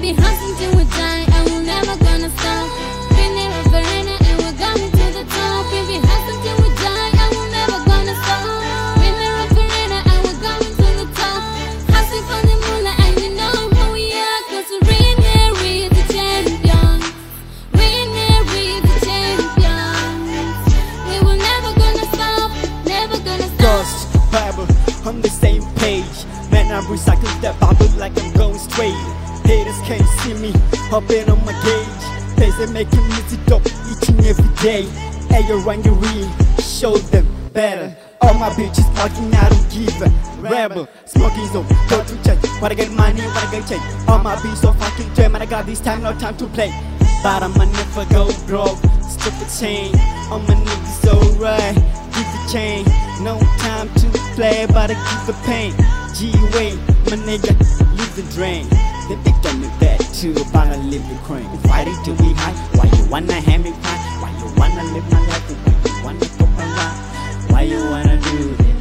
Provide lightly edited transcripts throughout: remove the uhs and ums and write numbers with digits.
be hustling till we die, and we're never gonna stop. Been there over and we're coming to the top. We be hustling till we die, and we're never gonna stop. Been there over and we're coming to the top. Hustling for the moolah, and you know who we are, 'cause we're in here, we're the champions. We're in here, we're the champions. We will never gonna stop, never gonna stop. Ghost Bible, on the same page. Man, I'm recycling that Bible like I'm going straight. Haters can't see me, hopping on my gauge. They making music dope each and every day. Hey, you're on your real, show them better. All my bitches walking, I don't give a rebel. Smoking zone, go to church. Wanna get money, wanna get change. All my beats so fucking jam, and I got this time, no time to play. But I'ma never go broke. Stupid chain, all my niggas alright. Give the chain, no time to play, but I give the pain. G-Way, my nigga, leave the drain. They think I'm in bed too, but I live the crane. Fighting till we high, why you wanna hand me pie? Why you wanna live my life? Why you wanna go around? Why you wanna do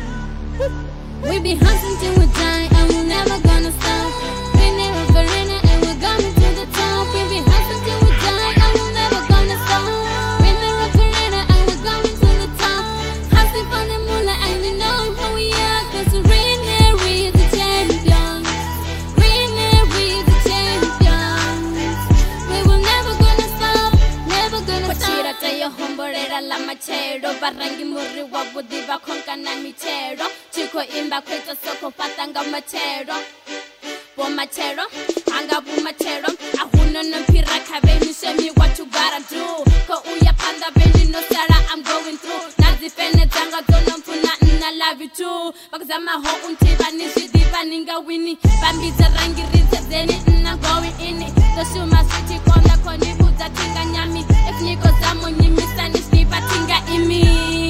this? We be hustling till we die, and we're never gonna stop. Been there over and we're coming to the top. We be hustling till we die, and we're never gonna stop. Been there over and we're coming to the top. Hustling for the moolah, and you know who we are, 'cause we're in here, we're the champions. We're in here, we're the champions. We will never gonna stop, never gonna stop. Kochira tayo homborera la machero, barangi muri wa budi ba konka na michero. Chiko imba kweto soko patanga machero. Bo machero, anga bu machero. Ahuno no pira kabeni, show me what you gotta do. Ko uya panda beni no sara, I'm going through. Nazi fene tanga tono mpuna I love you too. Because I'm a hoe untiba nishidiba ninga winnie. Bambita rangi rinse zeni I'm going in it. So shoot my switchy konda koni buta tinga nyami. If niko zamo nyimisa nishnipa tinga imi.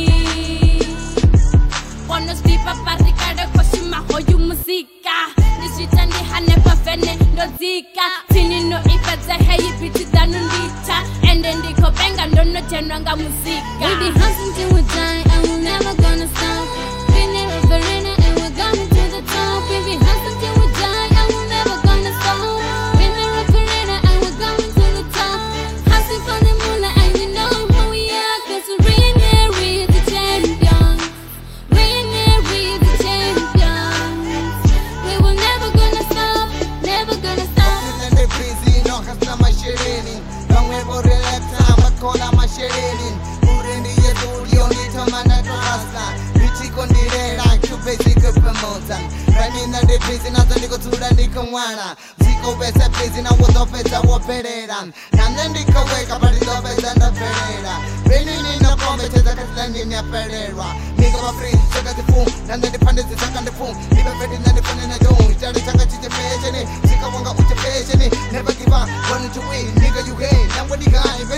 Bono stipa parikade koshima hoyu musika. Nishitandi hanepa fene no zika. Tini no ipeza heyi biti danu ndita. And then diko benga no tenranga musika. We be hustling till we die, and we're never gonna stop. Been there over and we're coming to the top. We be hustling till we die, and we're never gonna stop. Been there over and we're coming to the top. Hustling for the moolah, and you know who we are, 'cause we're in here, we're the champions. We're in here, we're the champions. We will never gonna stop, never gonna stop. They busy, no hustler my shirini. Don't wait for the left time, I call out my shirini. Urindi ya studio, ni tamana to hustler. Bichi kondirera, basic promoter. Running the busy, not the nigga to the nigga wana. Zico best busy, now what the better what better. And then the wake up at the best and the Pereira. Raining in the promise that is landing in Pereira. Nigga my free, check out the phone, and the dependence is on the phone. Never better than the phone in the dome. Tell the chaka to the patient, Zika wanga with the patient. Never give up, running to win, nigga you gain. Now what you got,